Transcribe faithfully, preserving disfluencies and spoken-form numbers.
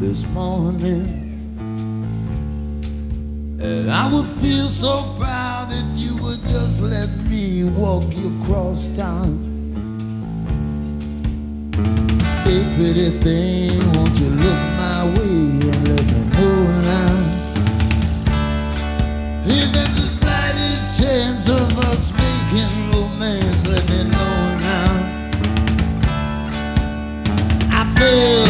this morning. And I would feel so proud if you would just let me walk you across town. Hey, pretty thing, won't you look my way and let me know now? If there's the slightest chance of us making romance, let me know now. I feel